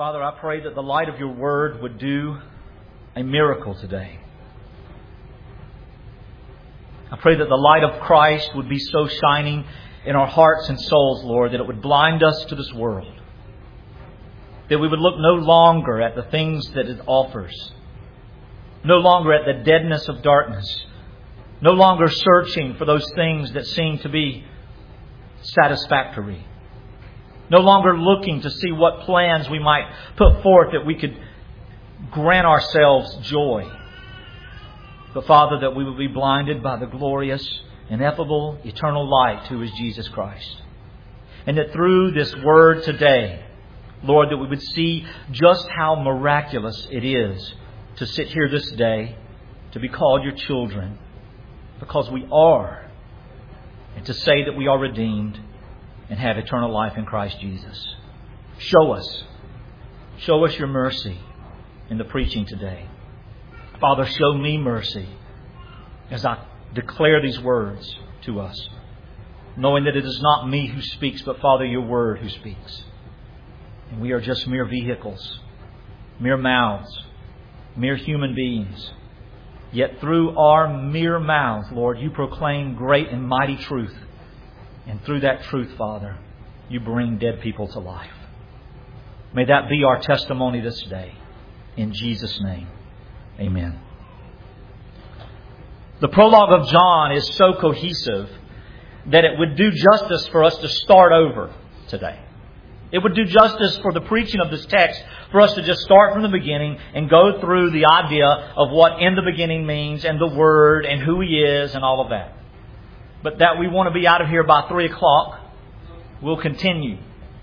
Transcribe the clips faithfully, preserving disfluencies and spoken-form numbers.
Father, I pray that the light of your Word would do a miracle today. I pray that the light of Christ would be so shining in our hearts and souls, Lord, that it would blind us to this world. That we would look no longer at the things that it offers. No longer at the deadness of darkness. No longer searching for those things that seem to be satisfactory. No longer looking to see what plans we might put forth that we could grant ourselves joy. But Father, that we would be blinded by the glorious, ineffable, eternal light who is Jesus Christ. And that through this Word today, Lord, that we would see just how miraculous it is to sit here this day, to be called your children, because we are, and to say that we are redeemed and have eternal life in Christ Jesus. Show us. Show us your mercy in the preaching today. Father, show me mercy as I declare these words to us, knowing that it is not me who speaks, but Father, your Word who speaks. And we are just mere vehicles, mere mouths, mere human beings. Yet through our mere mouths, Lord, you proclaim great and mighty truth. And through that truth, Father, you bring dead people to life. May that be our testimony this day. In Jesus' name, amen. The prologue of John is so cohesive that it would do justice for us to start over today. It would do justice for the preaching of this text for us to just start from the beginning and go through the idea of what in the beginning means and the Word and who He is and all of that. But that we want to be out of here by three o'clock, we'll continue.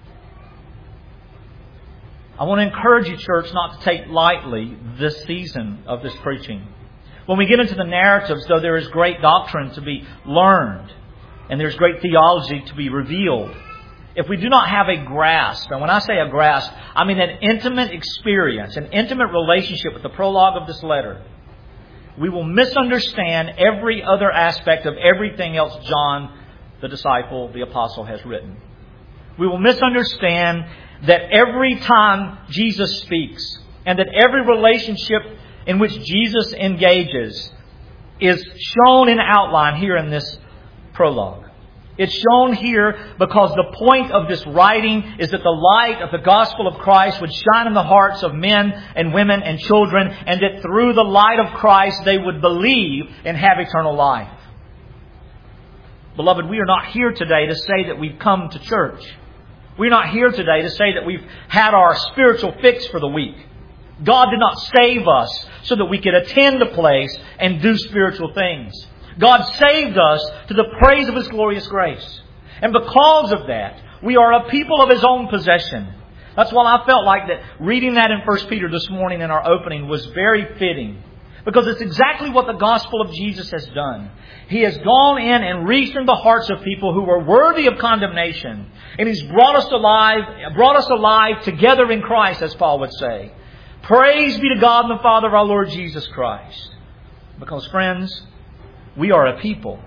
I want to encourage you, church, not to take lightly this season of this preaching. When we get into the narratives, though, there is great doctrine to be learned and there's great theology to be revealed. If we do not have a grasp, and when I say a grasp, I mean an intimate experience, an intimate relationship with the prologue of this letter, we will misunderstand every other aspect of everything else John, the disciple, the apostle, has written. We will misunderstand that every time Jesus speaks and that every relationship in which Jesus engages is shown in outline here in this prologue. It's shown here because the point of this writing is that the light of the gospel of Christ would shine in the hearts of men and women and children, and that through the light of Christ they would believe and have eternal life. Beloved, we are not here today to say that we've come to church. We're not here today to say that we've had our spiritual fix for the week. God did not save us so that we could attend a place and do spiritual things. God saved us to the praise of His glorious grace. And because of that, we are a people of His own possession. That's why I felt like that reading that in First Peter this morning in our opening was very fitting. Because it's exactly what the gospel of Jesus has done. He has gone in and reached into the hearts of people who were worthy of condemnation. And He's brought us alive, brought us alive together in Christ, as Paul would say. Praise be to God and the Father of our Lord Jesus Christ. Because, friends, we are a people.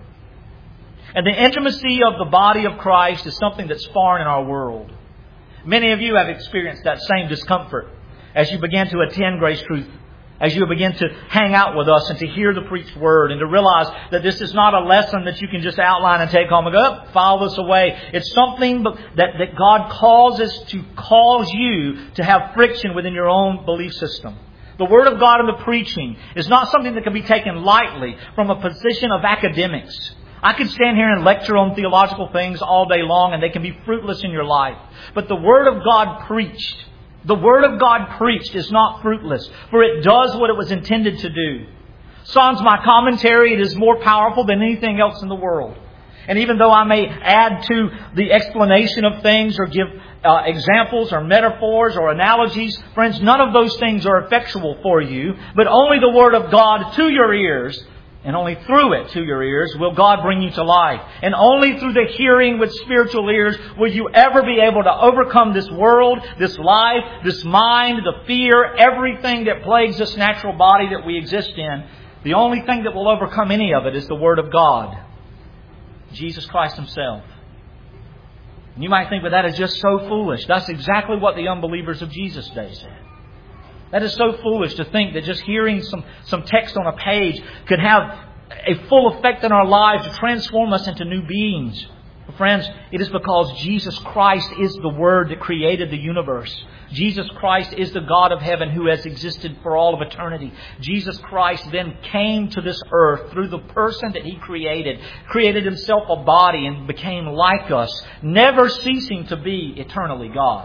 And the intimacy of the body of Christ is something that's foreign in our world. Many of you have experienced that same discomfort as you begin to attend Grace Truth, as you begin to hang out with us and to hear the preached word and to realize that this is not a lesson that you can just outline and take home and go, oh, file this away. It's something that, that God causes to cause you to have friction within your own belief system. The Word of God and the preaching is not something that can be taken lightly from a position of academics. I could stand here and lecture on theological things all day long and they can be fruitless in your life. But the Word of God preached, the Word of God preached is not fruitless, for it does what it was intended to do. Sans my commentary, it is more powerful than anything else in the world. And even though I may add to the explanation of things or give uh, examples or metaphors or analogies, friends, none of those things are effectual for you, but only the Word of God to your ears, and only through it to your ears will God bring you to life. And only through the hearing with spiritual ears will you ever be able to overcome this world, this life, this mind, the fear, everything that plagues this natural body that we exist in. The only thing that will overcome any of it is the Word of God. Jesus Christ Himself. And you might think, but that is just so foolish. That's exactly what the unbelievers of Jesus' day said. That is so foolish to think that just hearing some, some text on a page could have a full effect in our lives to transform us into new beings. Friends, it is because Jesus Christ is the Word that created the universe. Jesus Christ is the God of heaven who has existed for all of eternity. Jesus Christ then came to this earth through the person that He created, created Himself a body and became like us, never ceasing to be eternally God.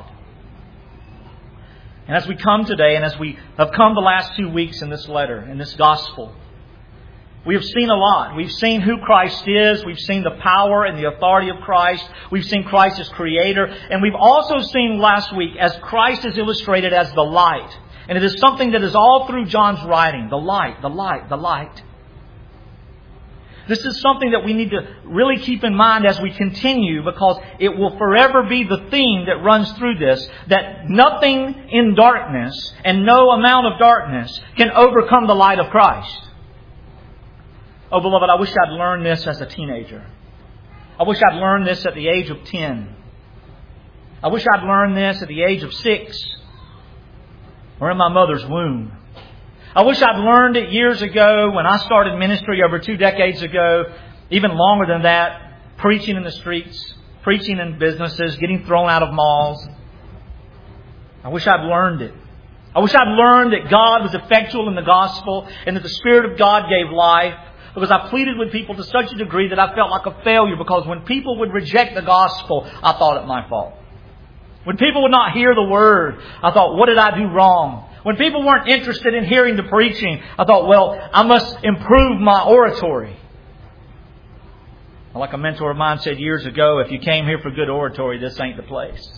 And as we come today, and as we have come the last two weeks in this letter, in this gospel, we have seen a lot. We've seen who Christ is. We've seen the power and the authority of Christ. We've seen Christ as Creator. And we've also seen last week as Christ is illustrated as the light. And it is something that is all through John's writing. The light, the light, the light. This is something that we need to really keep in mind as we continue, because it will forever be the theme that runs through this, that nothing in darkness and no amount of darkness can overcome the light of Christ. Oh, beloved, I wish I'd learned this as a teenager. I wish I'd learned this at the age of ten. I wish I'd learned this at the age of six, or in my mother's womb. I wish I'd learned it years ago when I started ministry over two decades ago, even longer than that, preaching in the streets, preaching in businesses, getting thrown out of malls. I wish I'd learned it. I wish I'd learned that God was effectual in the gospel and that the Spirit of God gave life. Because I pleaded with people to such a degree that I felt like a failure, because when people would reject the gospel, I thought it my fault. When people would not hear the Word, I thought, what did I do wrong? When people weren't interested in hearing the preaching, I thought, well, I must improve my oratory. Like a mentor of mine said years ago, if you came here for good oratory, this ain't the place.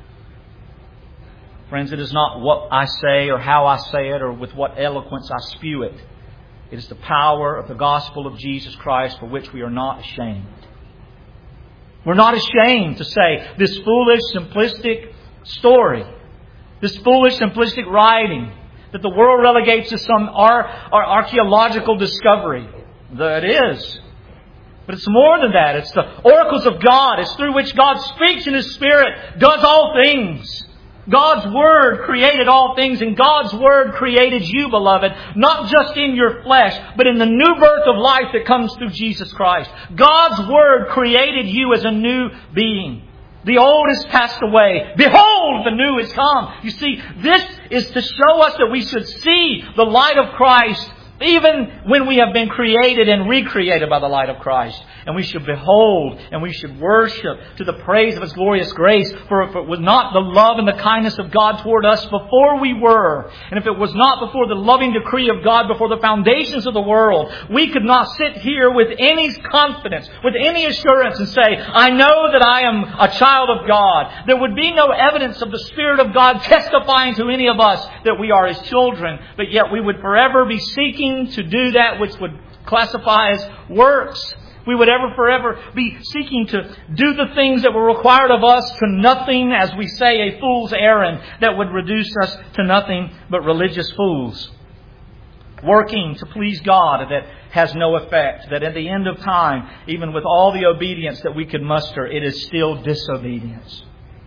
Friends, it is not what I say or how I say it or with what eloquence I spew it. It is the power of the gospel of Jesus Christ for which we are not ashamed. We're not ashamed to say this foolish, simplistic story, this foolish, simplistic writing that the world relegates to some ar- ar- archaeological discovery. That it is. But it's more than that. It's the oracles of God. It's through which God speaks in His Spirit, does all things. God's Word created all things, and God's Word created you, beloved, not just in your flesh, but in the new birth of life that comes through Jesus Christ. God's Word created you as a new being. The old has passed away. Behold, the new has come. You see, this is to show us that we should see the light of Christ even when we have been created and recreated by the light of Christ. And we should behold and we should worship to the praise of His glorious grace. For if it was not the love and the kindness of God toward us before we were, and if it was not before the loving decree of God before the foundations of the world, we could not sit here with any confidence, with any assurance and say, I know that I am a child of God. There would be no evidence of the Spirit of God testifying to any of us that we are His children, but yet we would forever be seeking to do that which would classify as works. We would ever forever be seeking to do the things that were required of us to nothing, as we say, a fool's errand that would reduce us to nothing but religious fools. Working to please God that has no effect. That at the end of time, even with all the obedience that we could muster, it is still disobedience.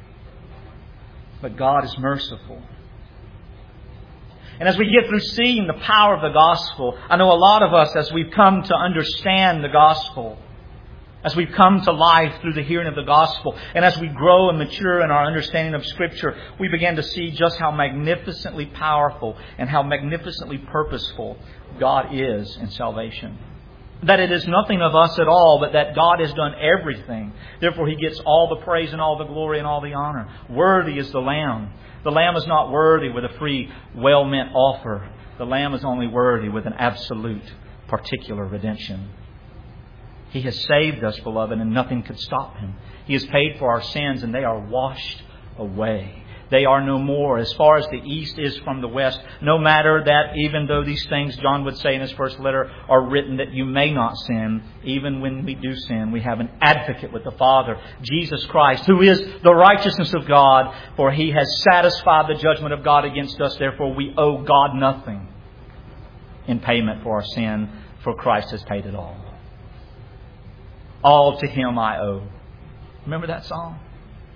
But God is merciful. And as we get through seeing the power of the gospel, I know a lot of us, as we've come to understand the gospel, as we've come to life through the hearing of the gospel, and as we grow and mature in our understanding of Scripture, we begin to see just how magnificently powerful and how magnificently purposeful God is in salvation. That it is nothing of us at all, but that God has done everything. Therefore, He gets all the praise and all the glory and all the honor. Worthy is the Lamb. The Lamb is not worthy with a free, well-meant offer. The Lamb is only worthy with an absolute, particular redemption. He has saved us, beloved, and nothing could stop Him. He has paid for our sins, and they are washed away. They are no more. As far as the east is from the west, no matter that even though these things, John would say in his first letter, are written that you may not sin, even when we do sin, we have an advocate with the Father, Jesus Christ, who is the righteousness of God, for He has satisfied the judgment of God against us. Therefore, we owe God nothing in payment for our sin, for Christ has paid it all. All to Him I owe. Remember that song?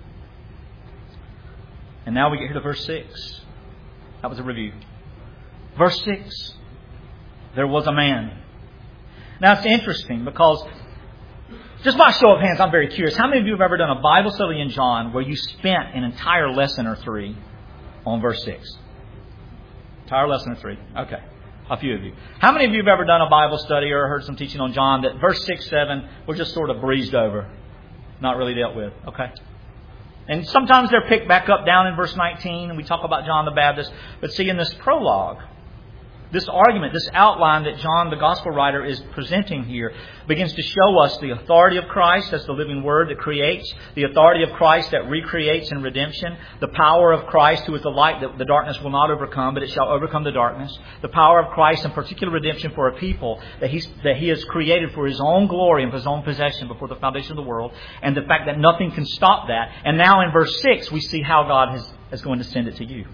And now we get here to verse six. That was a review. Verse six. There was a man. Now it's interesting because, just by show of hands, I'm very curious. How many of you have ever done a Bible study in John where you spent an entire lesson or three on verse six? Entire lesson or three. Okay. A few of you. How many of you have ever done a Bible study or heard some teaching on John that verse six, seven were just sort of breezed over? Not really dealt with. Okay. And sometimes they're picked back up down in verse nineteen and we talk about John the Baptist. But see, in this prologue, this argument, this outline that John, the Gospel writer, is presenting here begins to show us the authority of Christ as the living Word that creates, the authority of Christ that recreates in redemption, the power of Christ who is the light that the darkness will not overcome, but it shall overcome the darkness, the power of Christ in particular redemption for a people that, he's, that He has created for His own glory and for His own possession before the foundation of the world, and the fact that nothing can stop that. And now in verse six, we see how God has, is going to send it to you.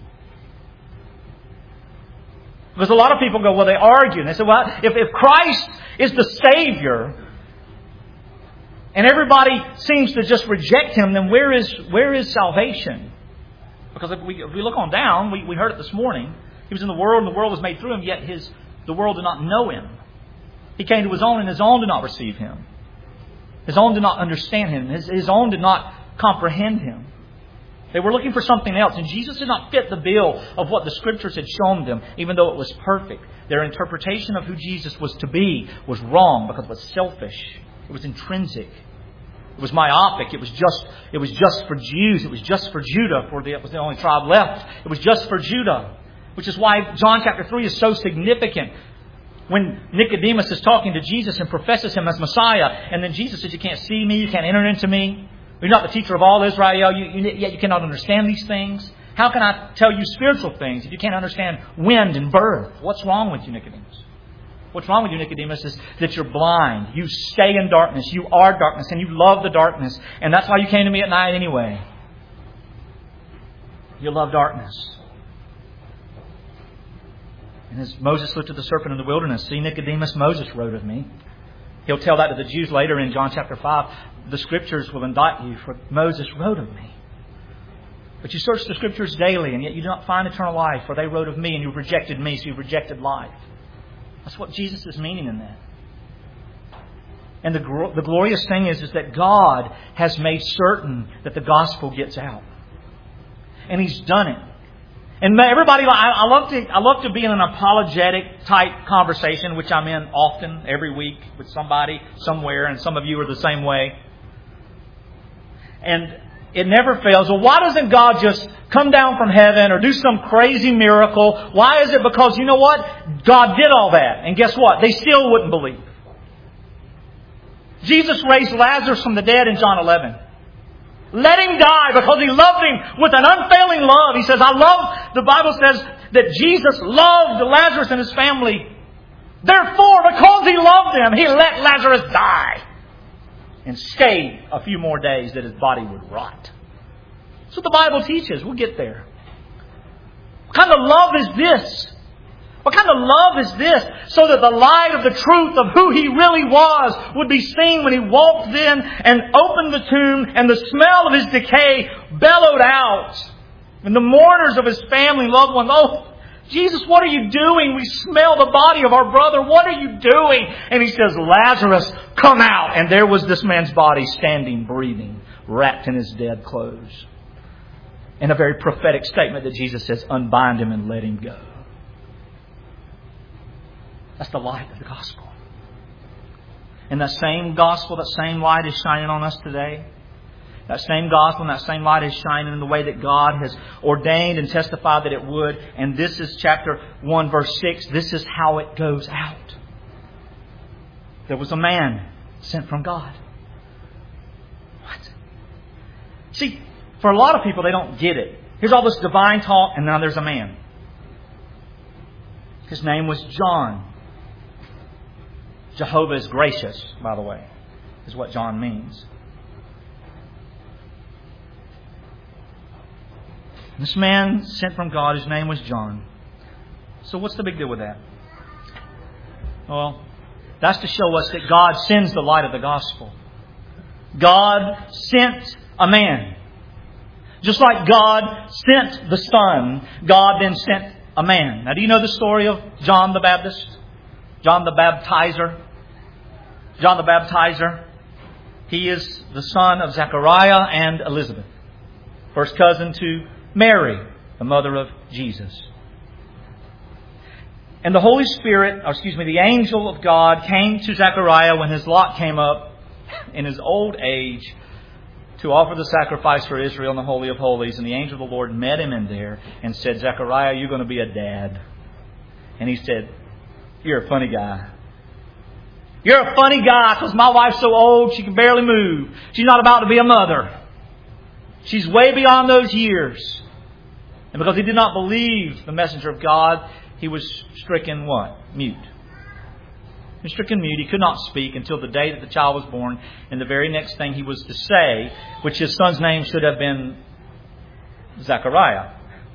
Because a lot of people go, well, they argue. And they say, well, if, if Christ is the Savior and everybody seems to just reject Him, then where is where is salvation? Because if we, if we look on down, we, we heard it this morning. He was in the world and the world was made through Him, yet his the world did not know Him. He came to His own and His own did not receive Him. His own did not understand Him. His, his own did not comprehend Him. They were looking for something else. And Jesus did not fit the bill of what the Scriptures had shown them, even though it was perfect. Their interpretation of who Jesus was to be was wrong because it was selfish. It was intrinsic. It was myopic. It was just, it was just for Jews. It was just for Judah, for the, it was the only tribe left. It was just for Judah. Which is why John chapter three is so significant. When Nicodemus is talking to Jesus and professes Him as Messiah, and then Jesus says, you can't see me, you can't enter into me. You're not the teacher of all Israel, you, you, yet you cannot understand these things. How can I tell you spiritual things if you can't understand wind and birth? What's wrong with you, Nicodemus? What's wrong with you, Nicodemus, is that you're blind. You stay in darkness. You are darkness, and you love the darkness. And that's why you came to me at night anyway. You love darkness. And as Moses looked at the serpent in the wilderness, see, Nicodemus, Moses rode of me. He'll tell that to the Jews later in John chapter five. The Scriptures will indict you, for Moses wrote of me. But you search the Scriptures daily, and yet you do not find eternal life, for they wrote of me, and you've rejected me, so you've rejected life. That's what Jesus is meaning in that. And the, the glorious thing is, is that God has made certain that the gospel gets out. And He's done it. And everybody, I, I love to, I love to be in an apologetic type conversation, which I'm in often, every week, with somebody, somewhere, and some of you are the same way. And it never fails. Well, why doesn't God just come down from heaven or do some crazy miracle? Why is it? Because you know what? God did all that. And guess what? They still wouldn't believe. Jesus raised Lazarus from the dead in John eleven. Let him die because He loved him with an unfailing love. He says, I love, the Bible says that Jesus loved Lazarus and his family. Therefore, because He loved them, He let Lazarus die and stayed a few more days that his body would rot. That's what the Bible teaches. We'll get there. What kind of love is this? What kind of love is this? So that the light of the truth of who He really was would be seen when He walked in and opened the tomb and the smell of His decay bellowed out. And the mourners of His family, loved ones, oh, Jesus, what are you doing? We smell the body of our brother. What are you doing? And He says, Lazarus, come out. And there was this man's body standing, breathing, wrapped in his dead clothes. And a very prophetic statement that Jesus says, unbind him and let him go. That's the light of the gospel. And that same gospel, that same light is shining on us today. That same gospel and that same light is shining in the way that God has ordained and testified that it would. And this is chapter one, verse six. This is how it goes out. There was a man sent from God. What? See, for a lot of people, they don't get it. Here's all this divine talk, and now there's a man. His name was John. Jehovah is gracious, by the way, is what John means. This man sent from God, his name was John. So what's the big deal with that? Well, that's to show us that God sends the light of the gospel. God sent a man. Just like God sent the Son, God then sent a man. Now, do you know the story of John the Baptist? John the Baptizer? John the Baptizer. He is the son of Zechariah and Elizabeth. First cousin to Mary, the mother of Jesus. And the Holy Spirit, or excuse me, the angel of God came to Zechariah when his lot came up in his old age to offer the sacrifice for Israel in the Holy of Holies. And the angel of the Lord met him in there and said, Zechariah, you're going to be a dad. And he said, you're a funny guy. You're a funny guy because my wife's so old she can barely move. She's not about to be a mother. She's way beyond those years. And because he did not believe the messenger of God, he was stricken what? Mute. He was stricken mute. He could not speak until the day that the child was born. And the very next thing he was to say, which his son's name should have been Zechariah.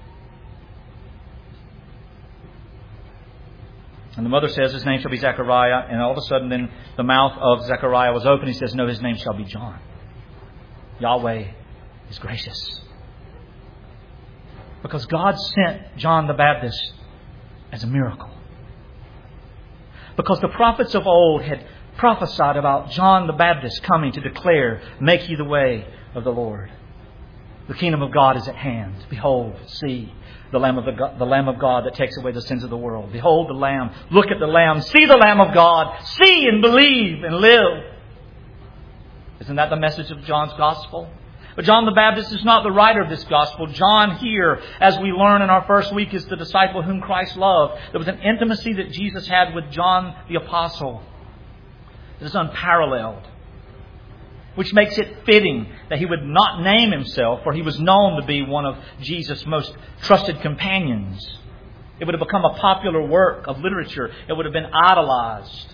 And the mother says his name shall be Zechariah. And all of a sudden then the mouth of Zechariah was open. He says, no, his name shall be John. Yahweh is gracious. Because God sent John the Baptist as a miracle. Because the prophets of old had prophesied about John the Baptist coming to declare, make ye the way of the Lord. The kingdom of God is at hand. Behold, see the Lamb of the, God, the Lamb of God that takes away the sins of the world. Behold the Lamb. Look at the Lamb. See the Lamb of God. See and believe and live. Isn't that the message of John's Gospel? But John the Baptist is not the writer of this Gospel. John here, as we learn in our first week, is the disciple whom Christ loved. There was an intimacy that Jesus had with John the Apostle that is unparalleled. Which makes it fitting that he would not name himself, for he was known to be one of Jesus' most trusted companions. It would have become a popular work of literature. It would have been idolized.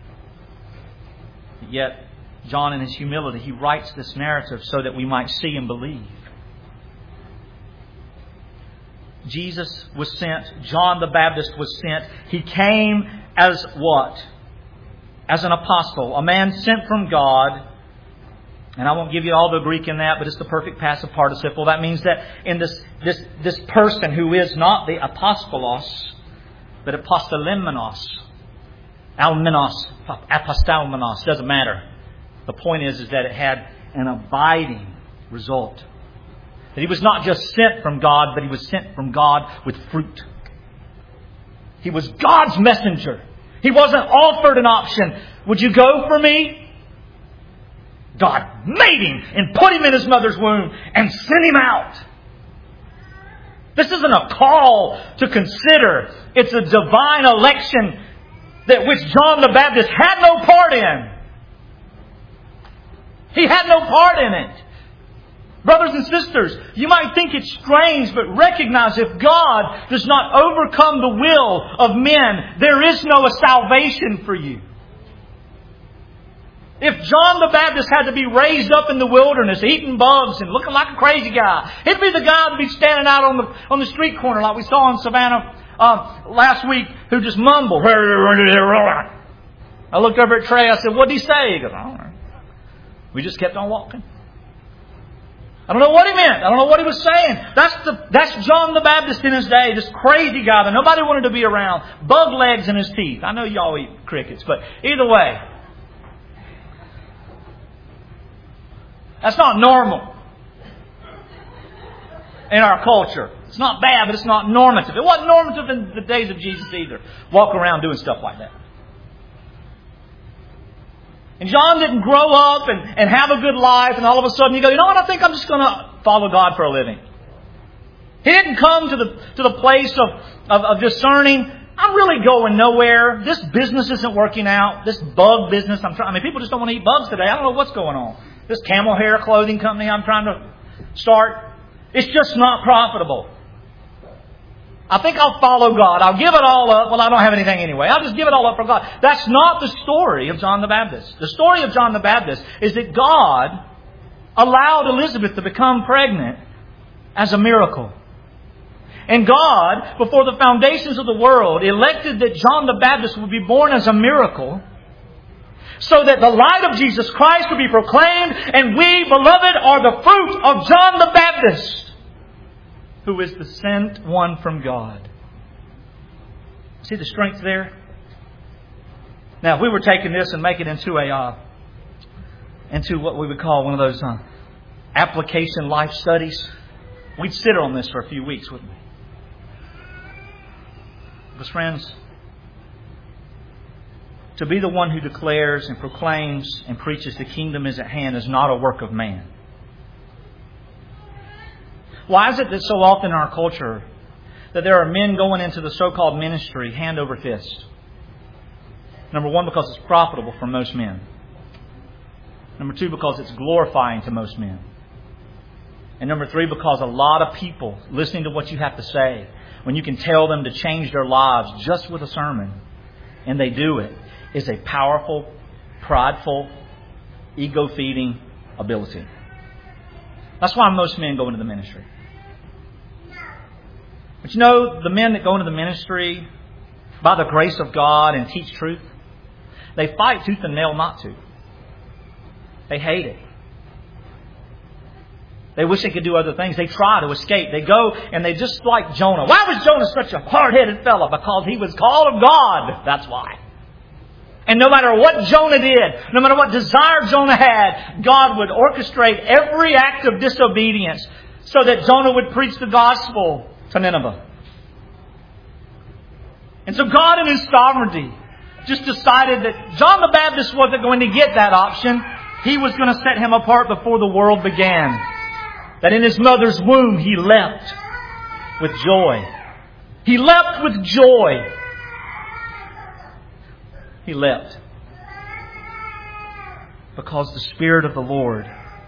Yet, John in his humility, he writes this narrative so that we might see and believe. Jesus was sent. John the Baptist was sent. He came as what? As an apostle. A man sent from God. And I won't give you all the Greek in that, but it's the perfect passive participle. That means that in this this this person who is not the apostolos, but apostolemenos, almenos, apostalmenos, doesn't matter. The point is, is that it had an abiding result. That he was not just sent from God, but he was sent from God with fruit. He was God's messenger. He wasn't offered an option. Would you go for me? God made him and put him in his mother's womb and sent him out. This isn't a call to consider. It's a divine election that which John the Baptist had no part in. He had no part in it. Brothers and sisters, you might think it's strange, but recognize if God does not overcome the will of men, there is no salvation for you. If John the Baptist had to be raised up in the wilderness, eating bugs and looking like a crazy guy, he'd be the guy that'd be standing out on the on the street corner like we saw in Savannah um, last week, who just mumbled. I looked over at Trey. I said, "What'd he say?" He goes, "I don't know." We just kept on walking. I don't know what he meant. I don't know what he was saying. That's the that's John the Baptist in his day. This crazy guy that nobody wanted to be around. Bug legs in his teeth. I know y'all eat crickets, but either way. That's not normal in our culture. It's not bad, but it's not normative. It wasn't normative in the days of Jesus either. Walk around doing stuff like that. And John didn't grow up and, and have a good life and all of a sudden he goes, you know what, I think I'm just going to follow God for a living. He didn't come to the to the place of, of, of discerning, I'm really going nowhere. This business isn't working out. This bug business, I'm trying. I mean, people just don't want to eat bugs today. I don't know what's going on. This camel hair clothing company I'm trying to start, it's just not profitable. I think I'll follow God. I'll give it all up. Well, I don't have anything anyway. I'll just give it all up for God. That's not the story of John the Baptist. The story of John the Baptist is that God allowed Elizabeth to become pregnant as a miracle. And God, before the foundations of the world, elected that John the Baptist would be born as a miracle so that the light of Jesus Christ would be proclaimed, and we, beloved, are the fruit of John the Baptist, who is the sent one from God. See the strength there? Now, if we were taking this and making it into a uh, into what we would call one of those uh, application life studies, we'd sit on this for a few weeks, wouldn't we? Because, friends, to be the one who declares and proclaims and preaches the kingdom is at hand is not a work of man. Why is it that so often in our culture that there are men going into the so-called ministry hand over fist? Number one, because it's profitable for most men. Number two, because it's glorifying to most men. And number three, because a lot of people listening to what you have to say, when you can tell them to change their lives just with a sermon, and they do it, is a powerful, prideful, ego-feeding ability. That's why most men go into the ministry. But you know, the men that go into the ministry by the grace of God and teach truth, they fight tooth and nail not to. They hate it. They wish they could do other things. They try to escape. They go and they just like Jonah. Why was Jonah such a hard-headed fellow? Because he was called of God. That's why. And no matter what Jonah did, no matter what desire Jonah had, God would orchestrate every act of disobedience so that Jonah would preach the gospel to Nineveh. And so God in His sovereignty just decided that John the Baptist wasn't going to get that option. He was going to set him apart before the world began. That in his mother's womb he leapt with joy. He leapt with joy. He leapt because the Spirit of the Lord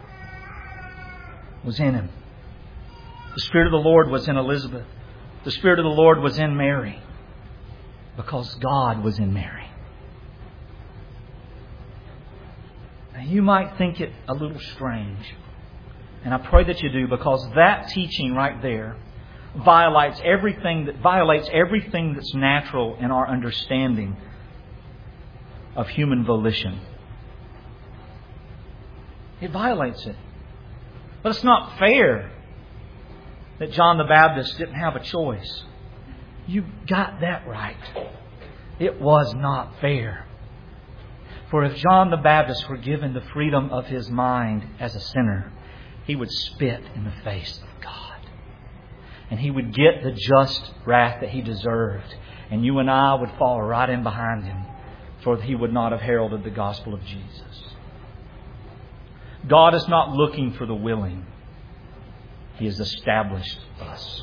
was in him. The Spirit of the Lord was in Elizabeth. The Spirit of the Lord was in Mary because God was in Mary. Now, you might think it a little strange, and I pray that you do, because that teaching right there violates everything that violates everything that's natural in our understanding of human volition. It violates it. But it's not fair that John the Baptist didn't have a choice. You got that right. It was not fair. For if John the Baptist were given the freedom of his mind as a sinner, he would spit in the face of God. And he would get the just wrath that he deserved. And you and I would fall right in behind him, for he would not have heralded the gospel of Jesus. God is not looking for the willing. He has established us.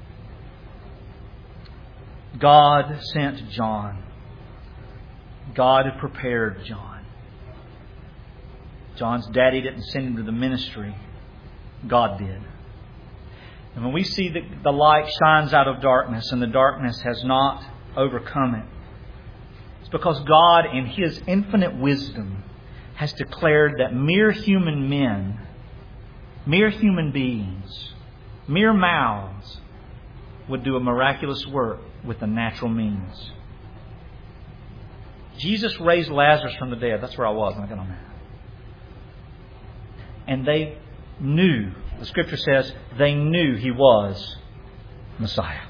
God sent John. God had prepared John. John's daddy didn't send him to the ministry. God did. And when we see that the light shines out of darkness and the darkness has not overcome it, it's because God, in His infinite wisdom, has declared that mere human men, mere human beings, mere mouths would do a miraculous work with the natural means. Jesus raised Lazarus from the dead. That's where I was when I got on that. And they knew, the Scripture says, they knew He was Messiah.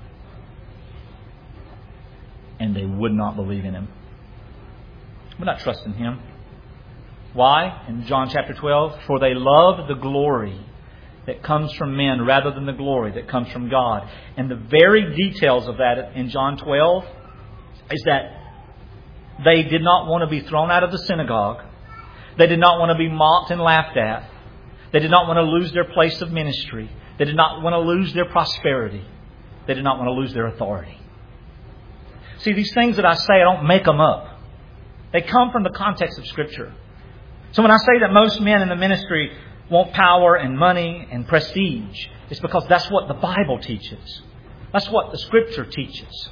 And they would not believe in Him. Would not trust in Him. Why? In John chapter twelve, for they loved the glory that comes from men rather than the glory that comes from God. And the very details of that in John twelve is that they did not want to be thrown out of the synagogue. They did not want to be mocked and laughed at. They did not want to lose their place of ministry. They did not want to lose their prosperity. They did not want to lose their authority. See, these things that I say, I don't make them up. They come from the context of Scripture. So when I say that most men in the ministry want power and money and prestige, it's because that's what the Bible teaches. That's what the Scripture teaches.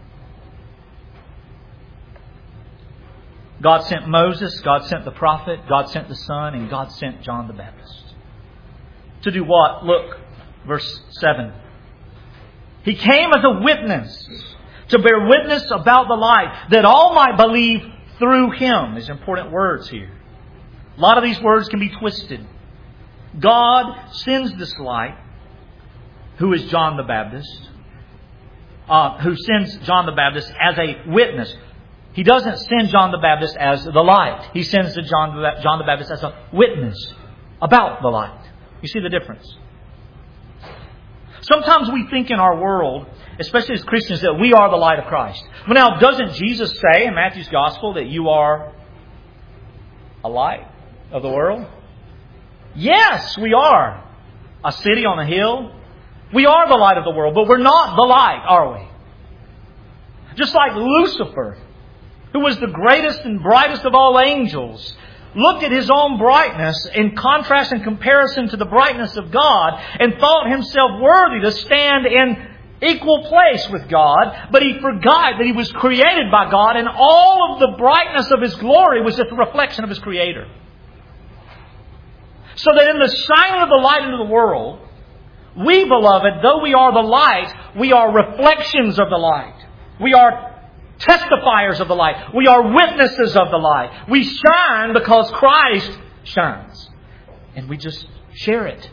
God sent Moses, God sent the prophet, God sent the Son, and God sent John the Baptist. To do what? Look, verse seven. He came as a witness, to bear witness about the light, that all might believe through Him. These are important words here. A lot of these words can be twisted. God sends this light, who is John the Baptist, uh, who sends John the Baptist as a witness. He doesn't send John the Baptist as the light. He sends the John, John the Baptist as a witness about the light. You see the difference? Sometimes we think in our world, especially as Christians, that we are the light of Christ. Well, now, doesn't Jesus say in Matthew's Gospel that you are a light of the world? Yes, we are. A city on a hill. We are the light of the world, but we're not the light, are we? Just like Lucifer, who was the greatest and brightest of all angels, looked at his own brightness in contrast and comparison to the brightness of God and thought himself worthy to stand in equal place with God, but he forgot that he was created by God and all of the brightness of his glory was just a reflection of his Creator. So that in the shining of the light into the world, we, beloved, though we are the light, we are reflections of the light. We are testifiers of the light. We are witnesses of the light. We shine because Christ shines. And we just share it.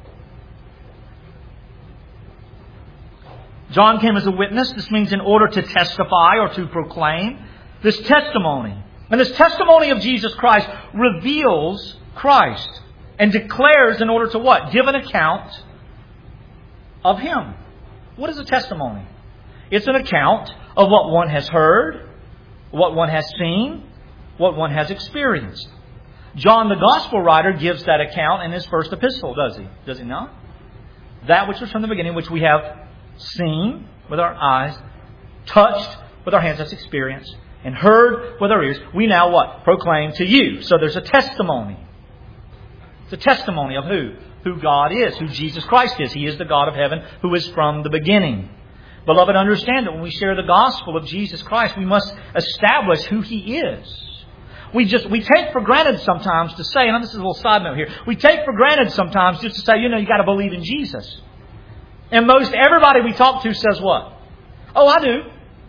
John came as a witness. This means in order to testify or to proclaim. This testimony. And this testimony of Jesus Christ reveals Christ. And declares in order to what? Give an account of Him. What is a testimony? It's an account of what one has heard, what one has seen, what one has experienced. John, the Gospel writer, gives that account in his first epistle, does he? Does he not? That which was from the beginning, which we have seen with our eyes, touched with our hands, that's experience, and heard with our ears, we now what? Proclaim to you. So there's a testimony. It's a testimony of who? Who God is, who Jesus Christ is. He is the God of heaven who is from the beginning. Beloved, understand that when we share the gospel of Jesus Christ, we must establish who He is. We just we take for granted sometimes to say, and this is a little side note here, we take for granted sometimes just to say, you know, you got to believe in Jesus. And most everybody we talk to says what? Oh, I do.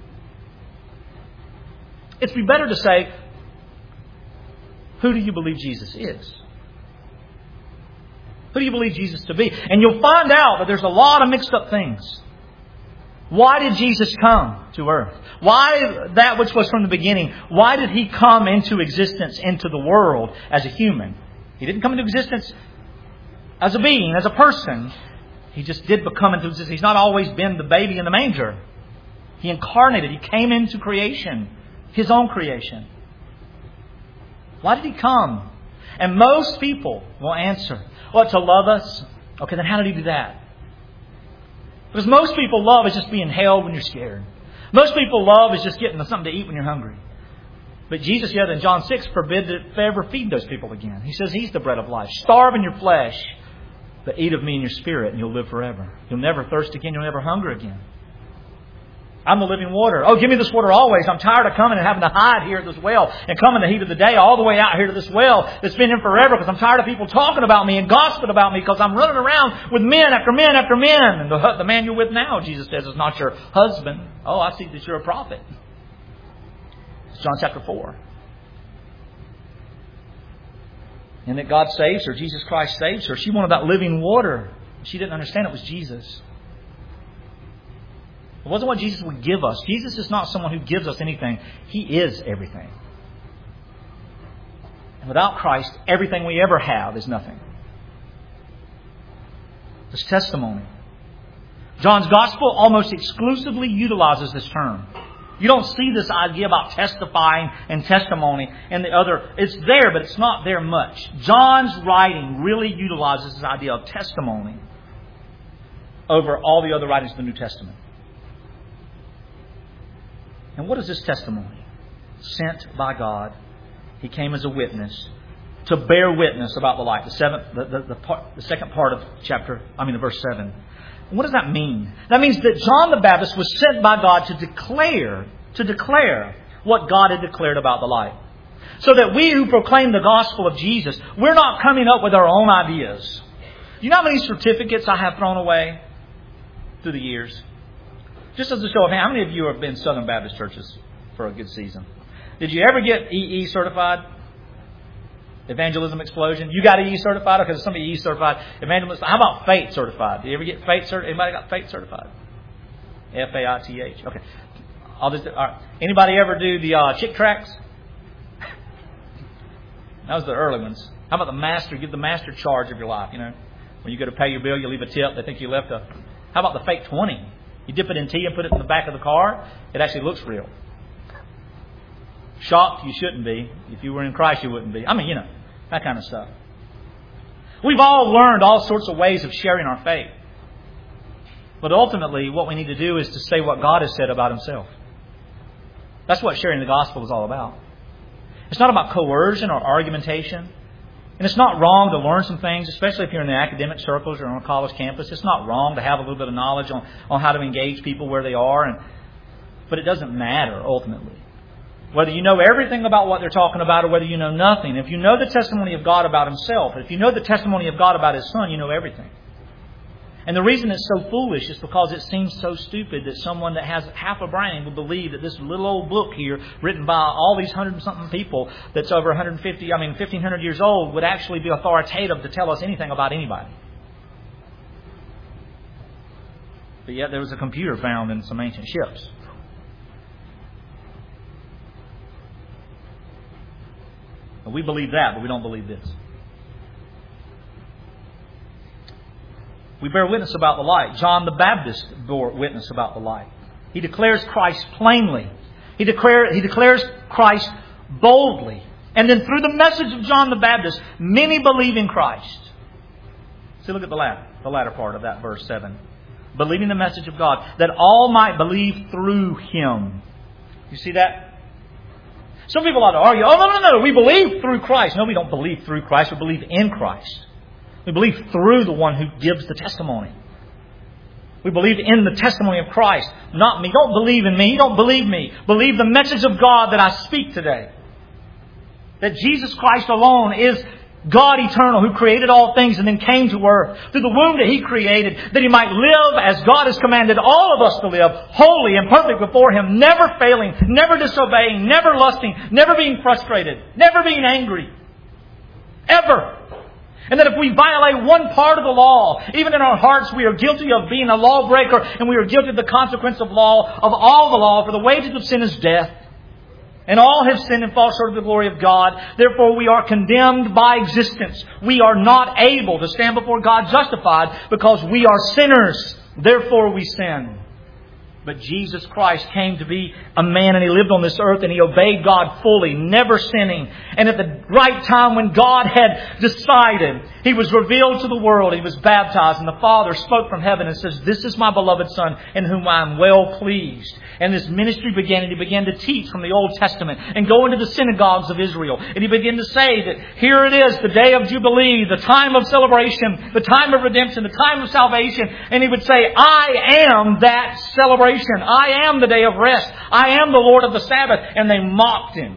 It'd be better to say, who do you believe Jesus is? Who do you believe Jesus to be? And you'll find out that there's a lot of mixed up things. Why did Jesus come to earth? Why that which was from the beginning? Why did He come into existence, into the world as a human? He didn't come into existence as a being, as a person. He just did become into existence. He's not always been the baby in the manger. He incarnated. He came into creation, His own creation. Why did He come? And most people will answer, well, to love us. Okay, then how did He do that? Because most people love is just being held when you're scared. Most people love is just getting something to eat when you're hungry. But Jesus, yet in John six, forbid to ever feed those people again. He says He's the bread of life. Starve in your flesh, but eat of me in your spirit, and you'll live forever. You'll never thirst again. You'll never hunger again. I'm the living water. Oh, give me this water always. I'm tired of coming and having to hide here at this well and coming the heat of the day all the way out here to this well that's been in forever because I'm tired of people talking about me and gossiping about me because I'm running around with men after men after men. And the, the man you're with now, Jesus says, is not your husband. Oh, I see that you're a prophet. It's John chapter four. And that God saves her. Jesus Christ saves her. She wanted that living water. She didn't understand it was Jesus. It wasn't what Jesus would give us. Jesus is not someone who gives us anything. He is everything. And without Christ, everything we ever have is nothing. It's testimony. John's Gospel almost exclusively utilizes this term. You don't see this idea about testifying and testimony and the other. It's there, but it's not there much. John's writing really utilizes this idea of testimony over all the other writings of the New Testament. And what is this testimony? Sent by God. He came as a witness to bear witness about the light. The seventh, the, the, the, part, the second part of chapter, I mean, the verse seven. What does that mean? That means that John the Baptist was sent by God to declare, to declare what God had declared about the light. So that we who proclaim the gospel of Jesus, we're not coming up with our own ideas. You know how many certificates I have thrown away through the years? Just as a show of hands, how many of you have been in Southern Baptist churches for a good season? Did you ever get E E certified? Evangelism Explosion. You got E E certified? Okay, some of you E E certified. Evangelism. How about Faith certified? Did you ever get Faith certified? Anybody got Faith certified? F A I T H. Okay. I'll just, all right. Anybody ever do the uh, Chick Tracks? That was the early ones. How about the master? Give the master charge of your life. You know, when you go to pay your bill, you leave a tip. They think you left a. How about the fake twenty? You dip it in tea and put it in the back of the car. It actually looks real. Shocked? You shouldn't be. If you were in Christ, you wouldn't be. I mean, you know, that kind of stuff. We've all learned all sorts of ways of sharing our faith. But ultimately, what we need to do is to say what God has said about Himself. That's what sharing the gospel is all about. It's not about coercion or argumentation. And it's not wrong to learn some things, especially if you're in the academic circles or on a college campus. It's not wrong to have a little bit of knowledge on, on how to engage people where they are. And, but it doesn't matter, ultimately. Whether you know everything about what they're talking about or whether you know nothing. If you know the testimony of God about Himself, if you know the testimony of God about His Son, you know everything. And the reason it's so foolish is because it seems so stupid that someone that has half a brain would believe that this little old book here, written by all these hundred and something people, that's over one hundred fifty, I mean fifteen hundred years old, would actually be authoritative to tell us anything about anybody. But yet there was a computer found in some ancient ships. We believe that, but we don't believe this. We bear witness about the light. John the Baptist bore witness about the light. He declares Christ plainly. He, declare, he declares Christ boldly. And then through the message of John the Baptist, many believe in Christ. See, look at the latter, the latter part of that verse seven. Believing the message of God, that all might believe through Him. You see that? Some people ought to argue, oh, no, no, no, we believe through Christ. No, we don't believe through Christ. We believe in Christ. We believe through the one who gives the testimony. We believe in the testimony of Christ, not me. Don't believe in me. Don't believe me. Believe the message of God that I speak today. That Jesus Christ alone is God eternal, who created all things and then came to earth through the womb that He created, that He might live as God has commanded all of us to live, holy and perfect before Him, never failing, never disobeying, never lusting, never being frustrated, never being angry. Ever. And that if we violate one part of the law, even in our hearts, we are guilty of being a lawbreaker, and we are guilty of the consequence of law, of all the law, for the wages of sin is death. And all have sinned and fall short of the glory of God. Therefore, we are condemned by existence. We are not able to stand before God justified because we are sinners. Therefore, we sin. But Jesus Christ came to be a man, and He lived on this earth, and He obeyed God fully, never sinning. And at the right time when God had decided, He was revealed to the world. He was baptized, and the Father spoke from heaven and says, "This is my beloved Son, in whom I am well pleased." And this ministry began, and He began to teach from the Old Testament and go into the synagogues of Israel. And He began to say that here it is, the day of Jubilee, the time of celebration, the time of redemption, the time of salvation. And He would say, "I am that celebration. I am the day of rest. I am the Lord of the Sabbath." And they mocked Him.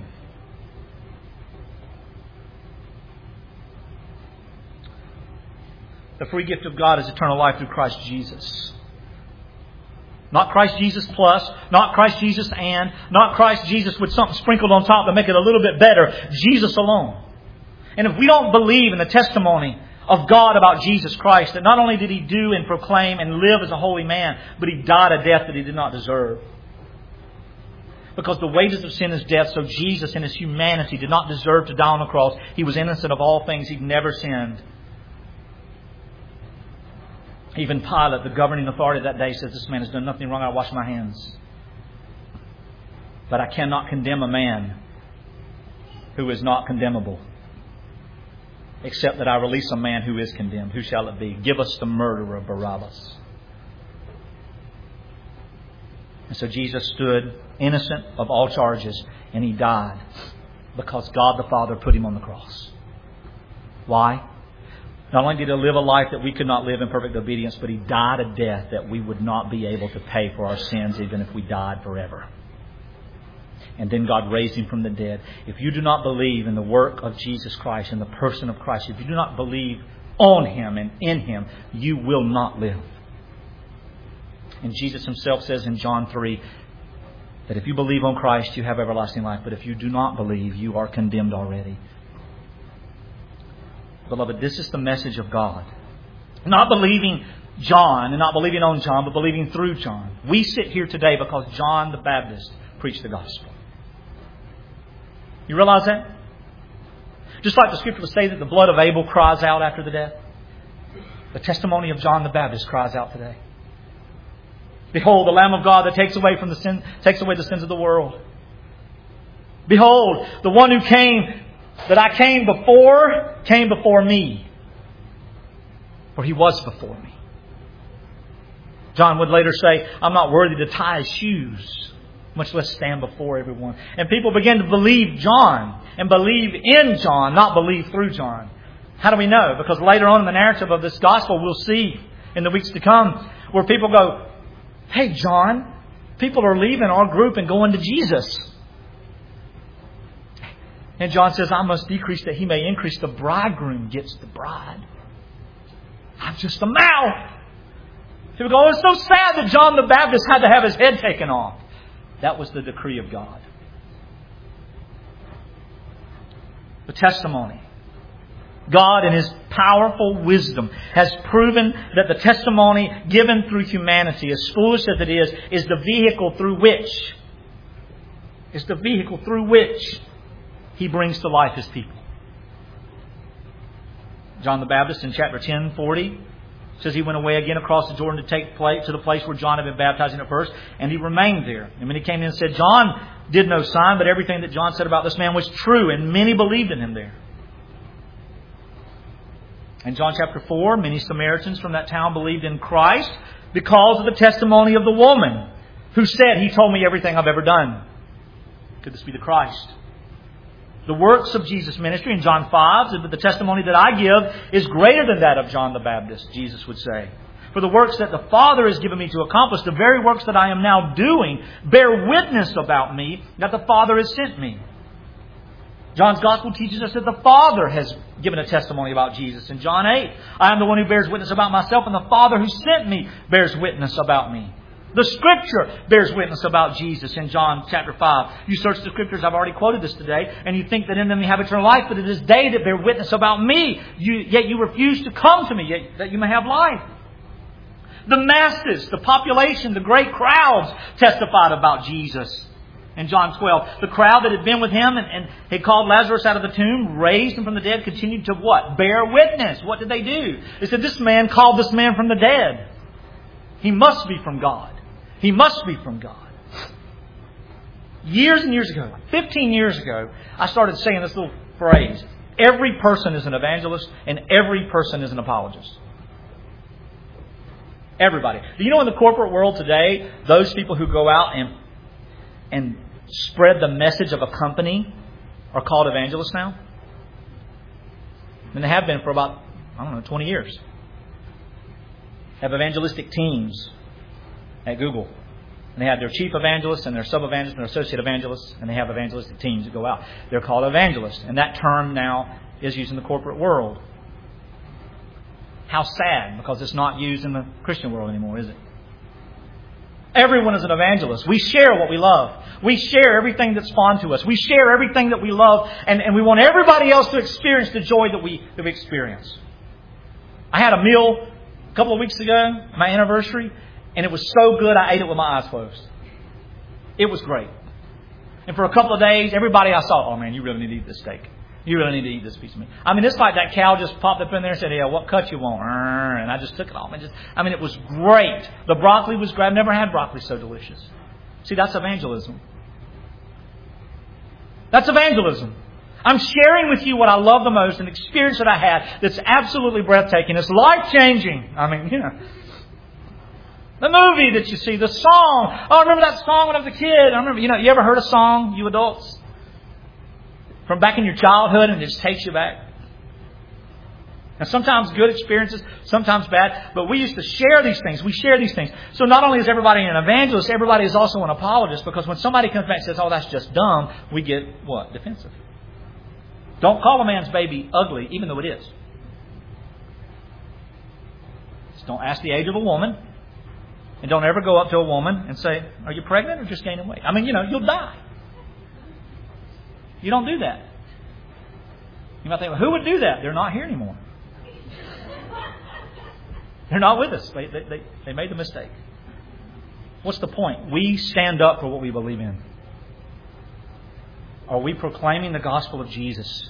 The free gift of God is eternal life through Christ Jesus. Not Christ Jesus plus, not Christ Jesus and, not Christ Jesus with something sprinkled on top to make it a little bit better. Jesus alone. And if we don't believe in the testimony of God about Jesus Christ, that not only did He do and proclaim and live as a holy man, but He died a death that He did not deserve. Because the wages of sin is death, so Jesus in His humanity did not deserve to die on the cross. He was innocent of all things. He'd never sinned. Even Pilate, the governing authority that day, says, "This man has done nothing wrong. I wash my hands. But I cannot condemn a man who is not condemnable, except that I release a man who is condemned. Who shall it be? Give us the murderer Barabbas." And so Jesus stood innocent of all charges, and He died because God the Father put Him on the cross. Why? Not only did He live a life that we could not live in perfect obedience, but He died a death that we would not be able to pay for our sins even if we died forever. And then God raised Him from the dead. If you do not believe in the work of Jesus Christ and the person of Christ, if you do not believe on Him and in Him, you will not live. And Jesus Himself says in John three, that if you believe on Christ, you have everlasting life. But if you do not believe, you are condemned already. Beloved, this is the message of God. Not believing John and not believing on John, but believing through John. We sit here today because John the Baptist preached the gospel. You realize that? Just like the Scripture would say that the blood of Abel cries out after the death, the testimony of John the Baptist cries out today. Behold, the Lamb of God that takes away from the sin, takes away the sins of the world. Behold, the one who came, that I came before, came before me. For He was before me. John would later say, I'm not worthy to tie His shoes, much less stand before everyone. And people began to believe John and believe in John, not believe through John. How do we know? Because later on in the narrative of this gospel, we'll see in the weeks to come where people go, hey, John, people are leaving our group and going to Jesus. And John says, I must decrease that He may increase. The bridegroom gets the bride. I'm just a mouth. People go, oh, it's so sad that John the Baptist had to have his head taken off. That was the decree of God. The testimony. God, in His powerful wisdom, has proven that the testimony given through humanity, as foolish as it is, is the vehicle through which, is the vehicle through which He brings to life His people. John the Baptist in chapter ten, forty, says he went away again across the Jordan to take place to the place where John had been baptizing at first, and he remained there. And when he came in and said, John did no sign, but everything that John said about this man was true, and many believed in him there. In John chapter four, many Samaritans from that town believed in Christ because of the testimony of the woman who said, He told me everything I've ever done. Could this be the Christ? The works of Jesus' ministry in John five, but the testimony that I give is greater than that of John the Baptist, Jesus would say. For the works that the Father has given me to accomplish, the very works that I am now doing, bear witness about me that the Father has sent me. John's Gospel teaches us that the Father has given a testimony about Jesus. In John eight, I am the one who bears witness about myself, and the Father who sent me bears witness about me. The Scripture bears witness about Jesus in John chapter five. You search the Scriptures, I've already quoted this today, and you think that in them you have eternal life, but it is they that bear witness about me. You, yet you refuse to come to me, yet that you may have life. The masses, the population, the great crowds testified about Jesus. In John twelve, the crowd that had been with Him and, and had called Lazarus out of the tomb, raised him from the dead, continued to what? Bear witness. What did they do? They said, this man called this man from the dead. He must be from God. He must be from God. Years and years ago, fifteen years ago, I started saying this little phrase. Every person is an evangelist and every person is an apologist. Everybody. Do you know in the corporate world today, those people who go out and and spread the message of a company are called evangelists now? And they have been for about, I don't know, twenty years. They have evangelistic teams at Google. And they have their chief evangelists and their sub-evangelists and their associate evangelists, and they have evangelistic teams that go out. They're called evangelists. And that term now is used in the corporate world. How sad, because it's not used in the Christian world anymore, is it? Everyone is an evangelist. We share what we love. We share everything that's fond to us. We share everything that we love, and, and we want everybody else to experience the joy that we, that we experience. I had a meal a couple of weeks ago, my anniversary, and it was so good I ate it with my eyes closed. It was great. And for a couple of days, everybody I saw, oh man, you really need to eat this steak. You really need to eat this piece of meat. I mean, it's like that cow just popped up in there and said, yeah, what cut you want? And I just took it off. And just, I mean, it was great. The broccoli was great. I've never had broccoli so delicious. See, that's evangelism. That's evangelism. I'm sharing with you what I love the most, an experience that I had that's absolutely breathtaking. It's life-changing. I mean, you know. The movie that you see, the song. Oh, I remember that song when I was a kid. I remember, you know, you ever heard a song, you adults? From back in your childhood, and it just takes you back. And sometimes good experiences, sometimes bad. But we used to share these things. We share these things. So not only is everybody an evangelist, everybody is also an apologist. Because when somebody comes back and says, oh, that's just dumb, we get, what? Defensive. Don't call a man's baby ugly, even though it is. Just don't ask the age of a woman. And don't ever go up to a woman and say, are you pregnant or just gaining weight? I mean, you know, you'll die. You don't do that. You might think, well, who would do that? They're not here anymore. They're not with us. They, they, they, they made the mistake. What's the point? We stand up for what we believe in. Are we proclaiming the gospel of Jesus?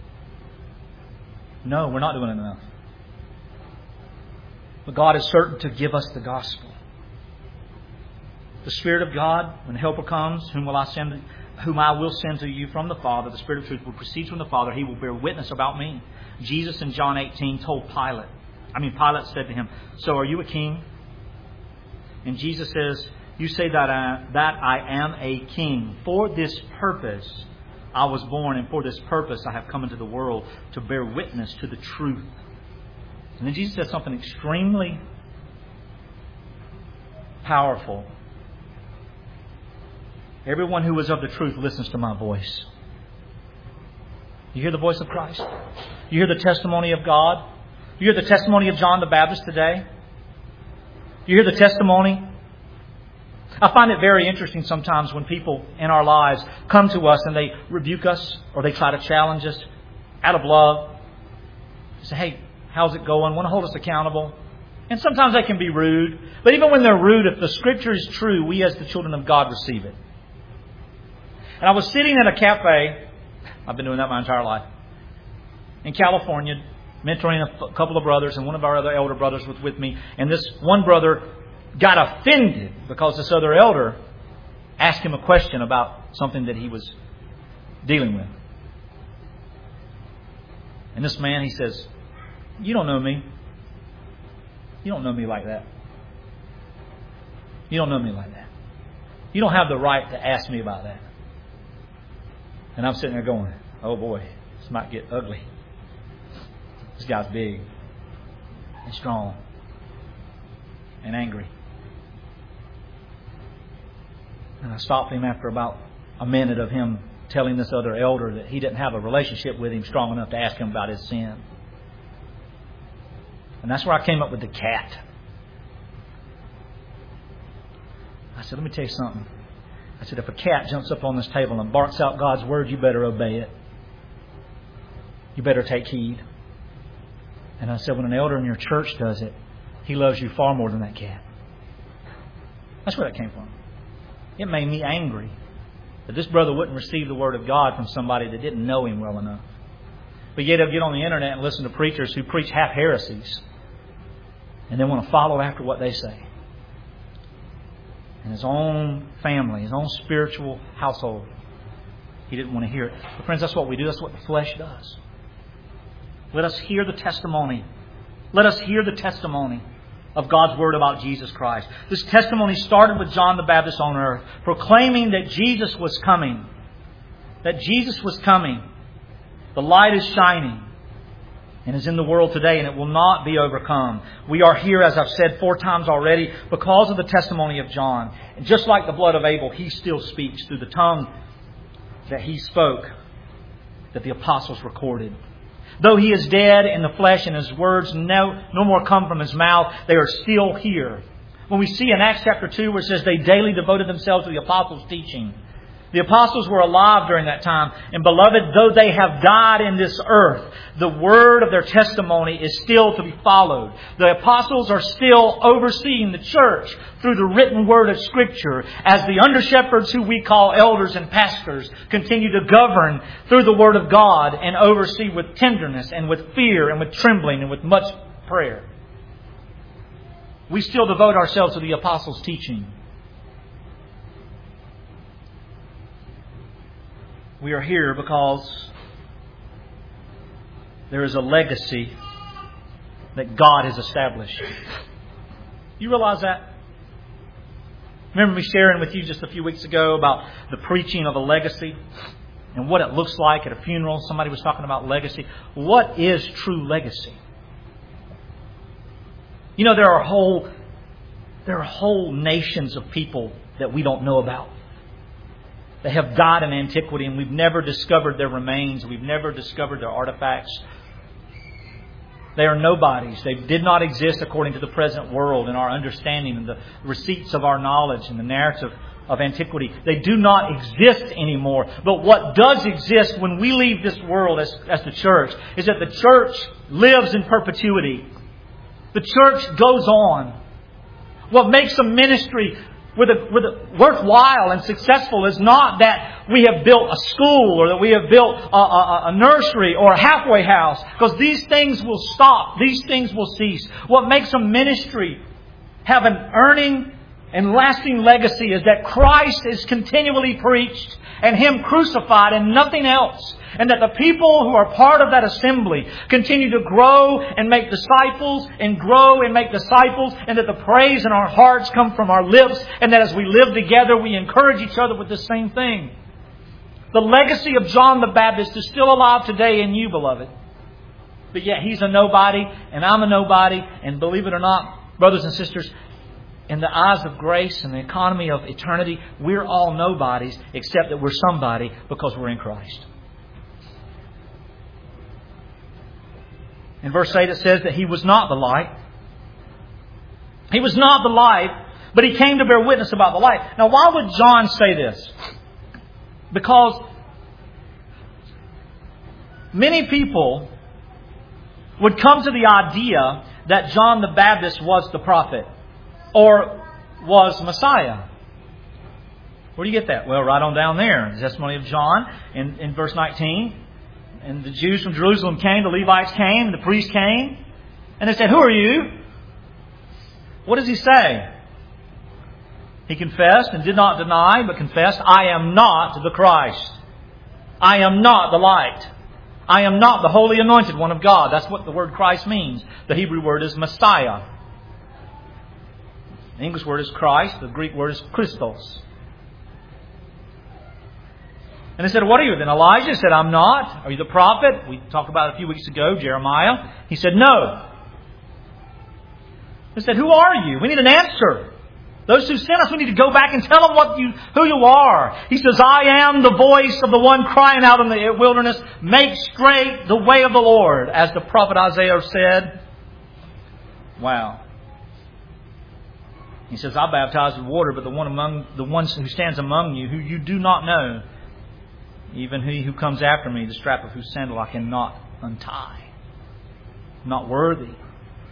No, we're not doing it enough. But God is certain to give us the gospel. The Spirit of God, when the Helper comes, whom will I send, whom I will send to you from the Father, the Spirit of truth will proceed from the Father. He will bear witness about me. Jesus in John eighteen told Pilate, I mean, Pilate said to him, so are you a king? And Jesus says, you say that I, that I am a king. For this purpose I was born, and for this purpose I have come into the world, to bear witness to the truth. And then Jesus says something extremely powerful. Everyone who is of the truth listens to my voice. You hear the voice of Christ? You hear the testimony of God? You hear the testimony of John the Baptist today? You hear the testimony? I find it very interesting sometimes when people in our lives come to us and they rebuke us or they try to challenge us out of love. They say, hey, how's it going? Want to hold us accountable? And sometimes they can be rude. But even when they're rude, if the Scripture is true, we as the children of God receive it. And I was sitting at a cafe. I've been doing that my entire life. In California, mentoring a couple of brothers, and one of our other elder brothers was with me. And this one brother got offended because this other elder asked him a question about something that he was dealing with. And this man, he says, you don't know me. You don't know me like that. You don't know me like that. You don't have the right to ask me about that. And I'm sitting there going, oh boy, this might get ugly. This guy's big and strong and angry. And I stopped him after about a minute of him telling this other elder that he didn't have a relationship with him strong enough to ask him about his sin. And that's where I came up with the cat. I said, let me tell you something. I said, if a cat jumps up on this table and barks out God's word, you better obey it. You better take heed. And I said, when an elder in your church does it, he loves you far more than that cat. That's where that came from. It made me angry that this brother wouldn't receive the word of God from somebody that didn't know him well enough. But yet he'll get on the internet and listen to preachers who preach half heresies and then want to follow after what they say. In his own family, his own spiritual household, he didn't want to hear it. But friends, that's what we do. That's what the flesh does. Let us hear the testimony. Let us hear the testimony of God's Word about Jesus Christ. This testimony started with John the Baptist on earth, proclaiming that Jesus was coming. That Jesus was coming. The light is shining and is in the world today, and it will not be overcome. We are here, as I've said four times already, because of the testimony of John. And just like the blood of Abel, he still speaks through the tongue that he spoke, that the apostles recorded. Though he is dead in the flesh and his words no, no more come from his mouth, they are still here. When we see in Acts chapter two where it says they daily devoted themselves to the apostles' teaching. The apostles were alive during that time. And beloved, though they have died in this earth, the word of their testimony is still to be followed. The apostles are still overseeing the church through the written word of Scripture as the under-shepherds, who we call elders and pastors, continue to govern through the word of God and oversee with tenderness and with fear and with trembling and with much prayer. We still devote ourselves to the apostles' teaching. We are here because there is a legacy that God has established. You realize that? Remember me sharing with you just a few weeks ago about the preaching of a legacy and what it looks like at a funeral. Somebody was talking about legacy. What is true legacy? You know, there are whole there are whole nations of people that we don't know about. They have died in antiquity and we've never discovered their remains. We've never discovered their artifacts. They are nobodies. They did not exist according to the present world and our understanding and the receipts of our knowledge and the narrative of antiquity. They do not exist anymore. But what does exist when we leave this world as, as the church is that the church lives in perpetuity. The church goes on. What makes a ministry with a, with a worthwhile and successful is not that we have built a school or that we have built a, a, a nursery or a halfway house, because these things will stop. These things will cease. What makes a ministry have an earning and lasting legacy is that Christ is continually preached and Him crucified and nothing else. And that the people who are part of that assembly continue to grow and make disciples and grow and make disciples, and that the praise in our hearts come from our lips, and that as we live together we encourage each other with the same thing. The legacy of John the Baptist is still alive today in you, beloved. But yet he's a nobody and I'm a nobody, and believe it or not, brothers and sisters, in the eyes of grace and the economy of eternity, we're all nobodies except that we're somebody because we're in Christ. In verse eight it says that He was not the light. He was not the light, but He came to bear witness about the light. Now, why would John say this? Because many people would come to the idea that John the Baptist was the prophet or was Messiah. Where do you get that? Well, right on down there. The testimony of John in, in verse nineteen. And the Jews from Jerusalem came, the Levites came, the priests came. And they said, "Who are you?" What does he say? He confessed and did not deny, but confessed, "I am not the Christ. I am not the light. I am not the holy anointed one of God." That's what the word Christ means. The Hebrew word is Messiah. The English word is Christ. The Greek word is Christos. And they said, "What are you then, Elijah?" He said, "I'm not." "Are you the prophet?" We talked about it a few weeks ago, Jeremiah. He said, "No." They said, "Who are you?" We need an answer. Those who sent us, we need to go back and tell them what you, who you are. He says, "I am the voice of the one crying out in the wilderness, make straight the way of the Lord," as the prophet Isaiah said. Wow. He says, "I baptize with water, but the one among the ones who stands among you, who you do not know, even he who comes after me, the strap of whose sandal I cannot untie. I'm not worthy." You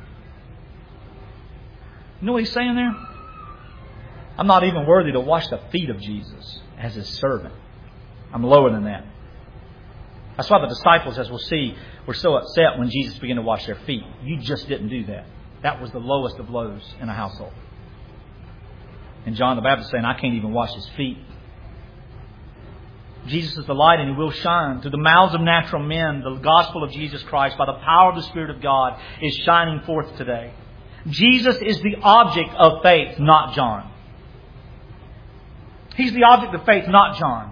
know what he's saying there? I'm not even worthy to wash the feet of Jesus as His servant. I'm lower than that. That's why the disciples, as we'll see, were so upset when Jesus began to wash their feet. You just didn't do that. That was the lowest of lows in a household. And John the Baptist saying, "I can't even wash His feet." Jesus is the light, and He will shine. Through the mouths of natural men, the gospel of Jesus Christ, by the power of the Spirit of God, is shining forth today. Jesus is the object of faith, not John. He's the object of faith, not John.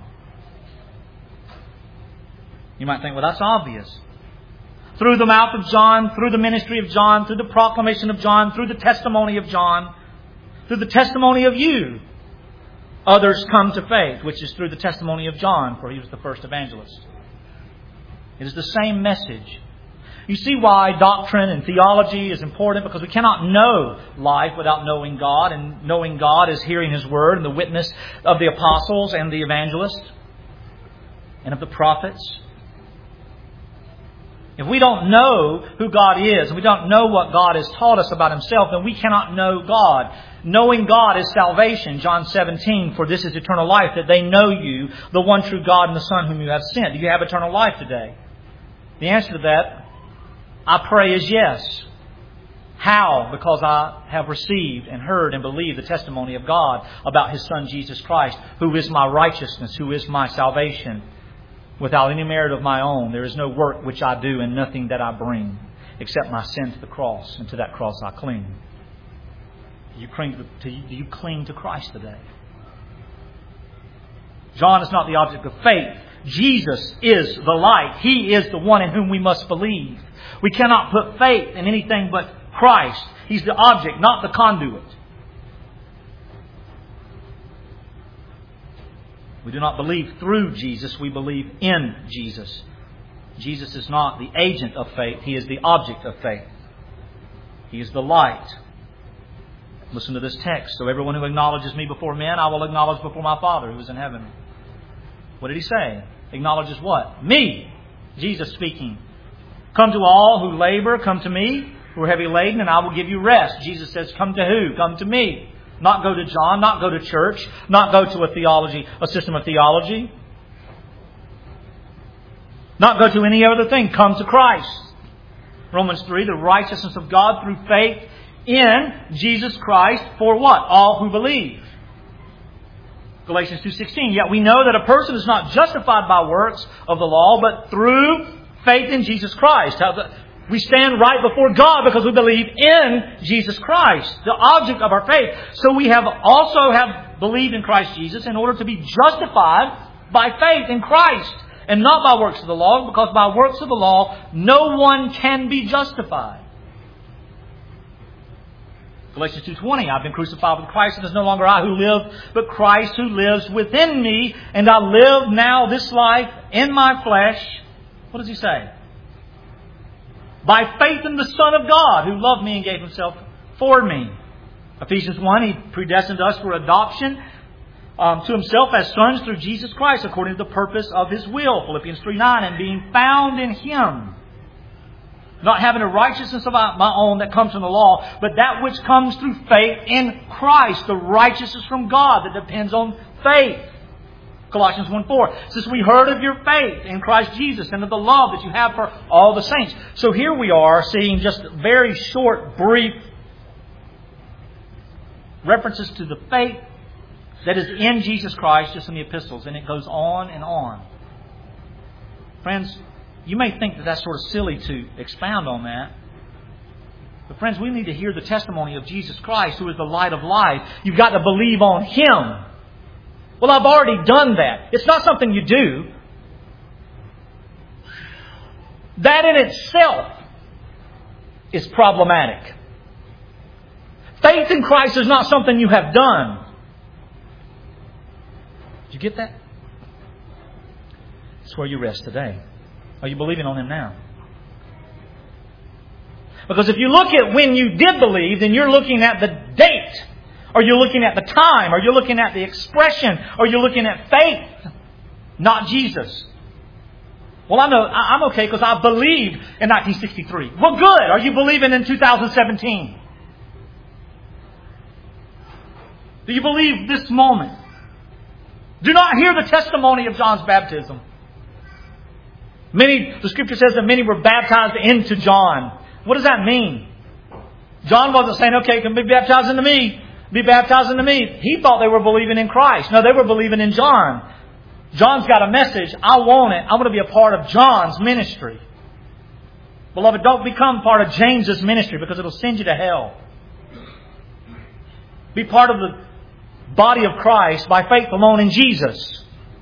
You might think, well, that's obvious. Through the mouth of John, through the ministry of John, through the proclamation of John, through the testimony of John, through the testimony of you, others come to faith, which is through the testimony of John, for he was the first evangelist. It is the same message. You see why doctrine and theology is important, because we cannot know life without knowing God, and knowing God is hearing His Word and the witness of the apostles and the evangelists and of the prophets. If we don't know who God is, and we don't know what God has taught us about Himself, then we cannot know God. Knowing God is salvation. John seventeen, "For this is eternal life, that they know you, the one true God, and the Son whom you have sent." Do you have eternal life today? The answer to that, I pray, is yes. How? Because I have received and heard and believed the testimony of God about His Son Jesus Christ, who is my righteousness, who is my salvation. Without any merit of my own, there is no work which I do and nothing that I bring, except my sin to the cross, and to that cross I cling. Do you cling to, do you cling to Christ today? John is not the object of faith. Jesus is the light. He is the one in whom we must believe. We cannot put faith in anything but Christ. He's the object, not the conduit. We do not believe through Jesus. We believe in Jesus. Jesus is not the agent of faith. He is the object of faith. He is the light. Listen to this text. So everyone who acknowledges me before men, I will acknowledge before my Father who is in heaven. What did he say? Acknowledges what? Me. Jesus speaking. Come to all who labor, come to me, who are heavy laden, and I will give you rest. Jesus says, come to who? Come to me. Not go to John, not go to church, not go to a theology, a system of theology. Not go to any other thing. Come to Christ. Romans three, the righteousness of God through faith in Jesus Christ for what? All who believe. Galatians two sixteen, yet we know that a person is not justified by works of the law, but through faith in Jesus Christ. We stand right before God because we believe in Jesus Christ, the object of our faith. So we have also have believed in Christ Jesus in order to be justified by faith in Christ and not by works of the law, because by works of the law no one can be justified. Galatians two twenty, I've been crucified with Christ, and it is no longer I who live, but Christ who lives within me. And I live now this life in my flesh. What does he say? By faith in the Son of God, who loved me and gave Himself for me. Ephesians one, He predestined us for adoption um, to Himself as sons through Jesus Christ, according to the purpose of His will. Philippians three nine, and being found in Him, not having a righteousness of my own that comes from the law, but that which comes through faith in Christ, the righteousness from God that depends on faith. Colossians one four, since we heard of your faith in Christ Jesus and of the love that you have for all the saints. So here we are seeing just very short, brief references to the faith that is in Jesus Christ just in the epistles. And it goes on and on. Friends, you may think that that's sort of silly to expound on that. But friends, we need to hear the testimony of Jesus Christ, who is the light of life. You've got to believe on Him. Well, I've already done that. It's not something you do. That in itself is problematic. Faith in Christ is not something you have done. Did you get that? It's where you rest today. Are you believing on Him now? Because if you look at when you did believe, then you're looking at the date. Or you're looking at the time. Or you're looking at the expression. Or you're looking at faith. Not Jesus. Well, I know, I'm okay because I believed in nineteen sixty-three. Well, good. Are you believing in two thousand seventeen? Do you believe this moment? Do not hear the testimony of John's baptism. Many, the Scripture says that many were baptized into John. What does that mean? John wasn't saying, okay, can be baptized into me. Be baptized into me. He thought they were believing in Christ. No, they were believing in John. John's got a message. I want it. I want to be a part of John's ministry. Beloved, don't become part of James's ministry because it'll send you to hell. Be part of the body of Christ by faith alone in Jesus.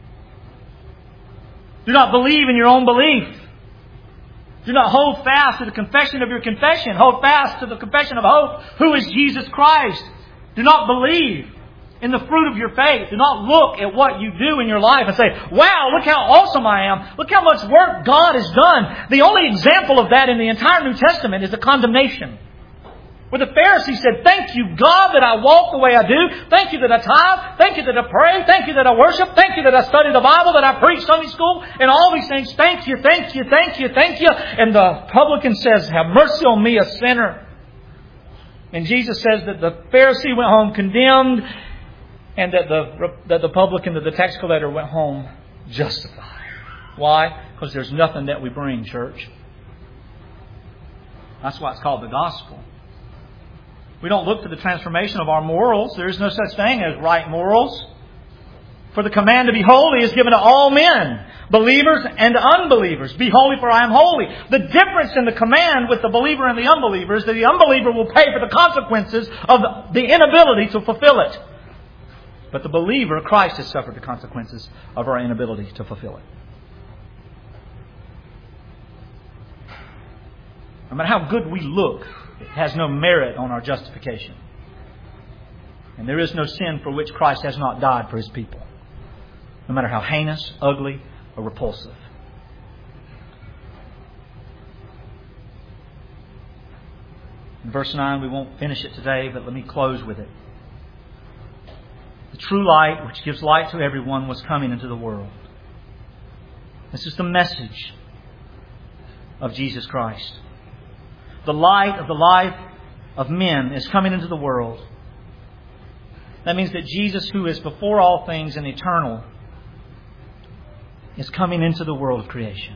Do not believe in your own belief. Do not hold fast to the confession of your confession. Hold fast to the confession of hope, who is Jesus Christ. Do not believe in the fruit of your faith. Do not look at what you do in your life and say, wow, look how awesome I am. Look how much work God has done. The only example of that in the entire New Testament is the condemnation. Where the Pharisee said, thank you, God, that I walk the way I do. Thank you that I tithe. Thank you that I pray. Thank you that I worship. Thank you that I study the Bible, that I preach Sunday school, and all these things. Thank you, thank you, thank you, thank you. And the publican says, have mercy on me, a sinner. And Jesus says that the Pharisee went home condemned, and that the, that the publican, that the tax collector went home justified. Why? Because there's nothing that we bring, church. That's why it's called the gospel. We don't look to the transformation of our morals. There is no such thing as right morals. For the command to be holy is given to all men, believers and unbelievers. Be holy, for I am holy. The difference in the command with the believer and the unbeliever is that the unbeliever will pay for the consequences of the inability to fulfill it. But the believer, Christ, has suffered the consequences of our inability to fulfill it. No matter how good we look, it has no merit on our justification. And there is no sin for which Christ has not died for His people. No matter how heinous, ugly, or repulsive. In verse nine, we won't finish it today, but let me close with it. The true light, which gives light to everyone, was coming into the world. This is the message of Jesus Christ. The light of the life of men is coming into the world. That means that Jesus, who is before all things and eternal, is coming into the world of creation.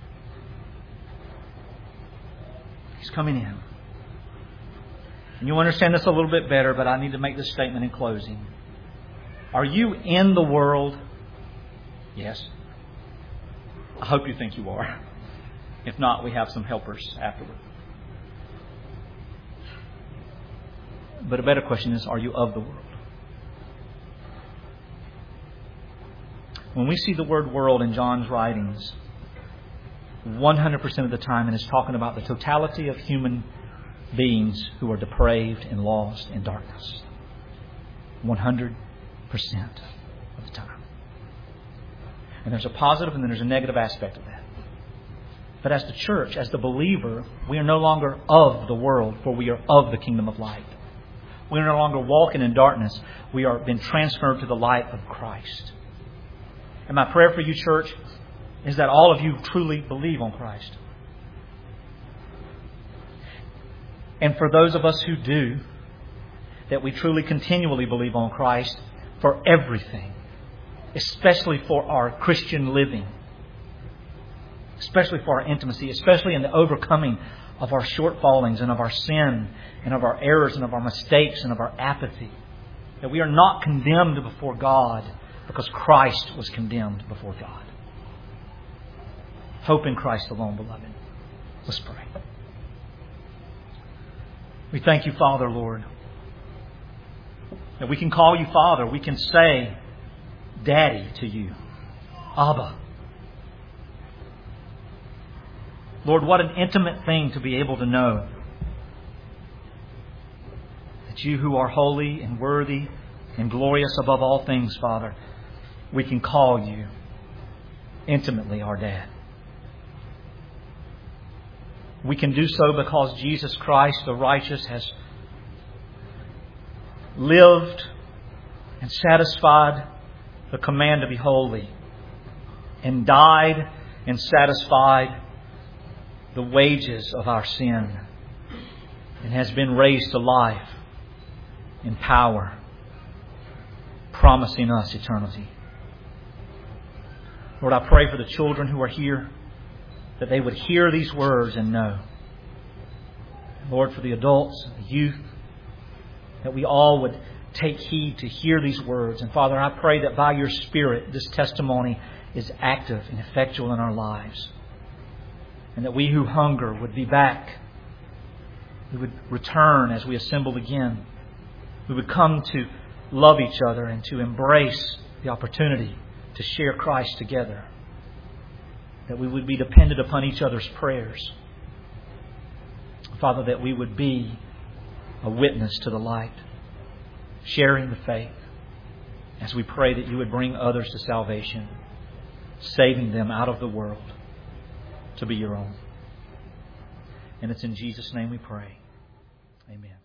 He's coming in. And you'll understand this a little bit better, but I need to make this statement in closing. Are you in the world? Yes. I hope you think you are. If not, we have some helpers afterward. But a better question is, are you of the world? When we see the word world in John's writings, one hundred percent of the time it is talking about the totality of human beings who are depraved and lost in darkness. one hundred percent of the time. And there's a positive and then there's a negative aspect of that. But as the church, as the believer, we are no longer of the world, for we are of the kingdom of light. We are no longer walking in darkness. We are being transferred to the light of Christ. And my prayer for you, church, is that all of you truly believe on Christ. And for those of us who do, that we truly continually believe on Christ for everything, especially for our Christian living, especially for our intimacy, especially in the overcoming of our shortfallings and of our sin and of our errors and of our mistakes and of our apathy. That we are not condemned before God because Christ was condemned before God. Hope in Christ alone, beloved. Let's pray. We thank you, Father, Lord, that we can call you Father. We can say Daddy to you. Abba. Lord, what an intimate thing to be able to know that you who are holy and worthy and glorious above all things, Father, we can call you intimately our Dad. We can do so because Jesus Christ, the righteous, has lived and satisfied the command to be holy and died and satisfied the wages of our sin and has been raised to life in power, promising us eternity. Lord, I pray for the children who are here, that they would hear these words and know. Lord, for the adults, the youth, that we all would take heed to hear these words. And Father, I pray that by your Spirit, this testimony is active and effectual in our lives. And that we who hunger would be back. We would return as we assemble again. We would come to love each other and to embrace the opportunity to share Christ together. That we would be dependent upon each other's prayers. Father, that we would be a witness to the light, sharing the faith, as we pray that you would bring others to salvation, saving them out of the world to be your own. And it's in Jesus' name we pray. Amen.